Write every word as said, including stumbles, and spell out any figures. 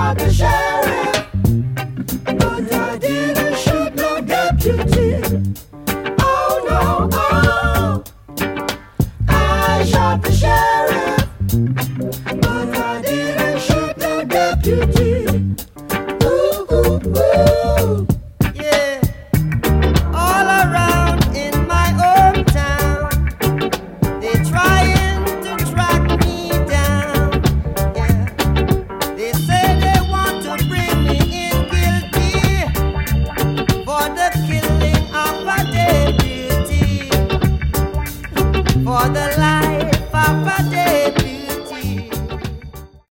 shot the sheriff, but I didn't shoot no deputy. Oh no, oh, I shot the sheriff, but I didn't shoot no deputy.